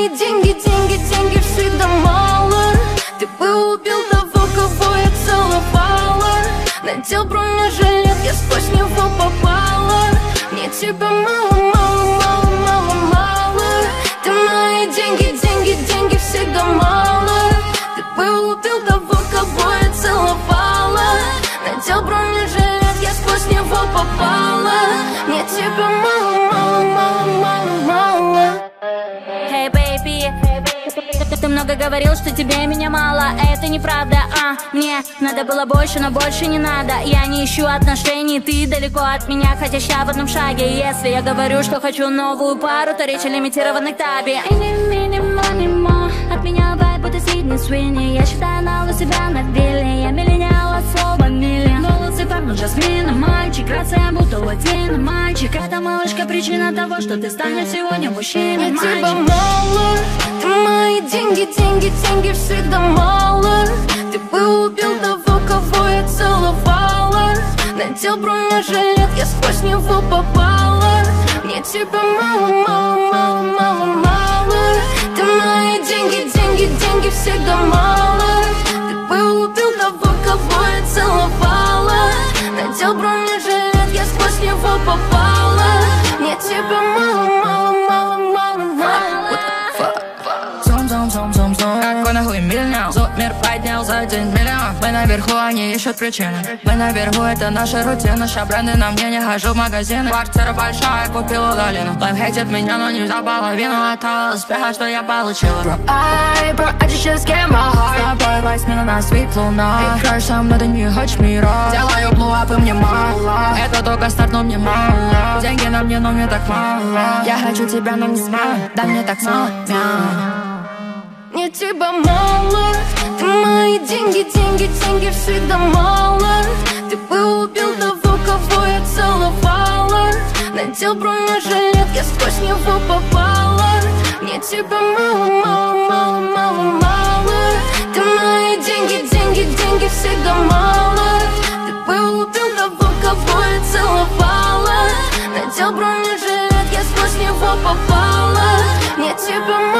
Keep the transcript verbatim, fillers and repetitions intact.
мои деньги, деньги, деньги всегда мало. Ты бы убил того, кого я целовала. Надел бронежилет, я сквозь него попала. Мне тебя мало, мало, мало, мало, мало. Ты мои деньги, деньги, деньги всегда мало. Ты бы убил того, кого я целовала. Надел бронежилет, я сквозь него попала. Мне тебя мало, мало, мало, мало, мало. Hey baby, ты много говорил, что тебе меня мало. Это неправда, а мне надо было больше, но больше не надо. Я не ищу отношений, ты далеко от меня, хотя ща в одном шаге. Если я говорю, что хочу новую пару, то речь о лимитированной табе. От меня вайб, будто Сидни Суини. Я считаю нал у себя на вилле. Я миллениал от слова мили. Волосы пахнут жасмином, мальчик. Грация будто латино, мальчик. Эта малышка причина того, что ты станешь сегодня мужчиной, мальчик. Мне тебя мало. Ты мои деньги, деньги, деньги всегда мало. Ты бы убил того, кого я целовала. Надел бронежилет, я сквозь него попала. Мне тебя мало, мало, мало, мало, мало. Ты мои деньги, деньги, деньги всегда мало. Ты бы убил того, кого я целовала. Надел бронежилет, я сквозь него попала. Мне тебя мало, мало, мало, мало, мало. Какой нахуй миллион? Зуб мир поднял за день миллион. Мы наверху, они ищут причины. Мы наверху, это наша рутина. Ща бренды на мне, не хожу в магазины. Квартира большая, купила долину. Лайф хейтит меня, но нельзя половину от того успеха, что я получила. Bro, I, bro, I just just get my heart. С тобой восьмина на свет луна. Ты краш со мной, ты не хочешь мира. Делаю блуапы, мне мало. Это только старт, но мне мало. Деньги на мне, но мне так мало. Я хочу тебя, но не смогу. Да мне так мало. Мне тебя мало. Ты мои деньги, деньги, деньги всегда мало. Ты бы убил того, кого я целовала. Надел бронежилет, я сквозь него попала. Мне тебя мало, мало, мало, мало, мало. Ты мои деньги, деньги, деньги всегда мало. Ты бы убил того, кого я целовала. Надел бронежилет, я сквозь него попала. Мне тебя мало.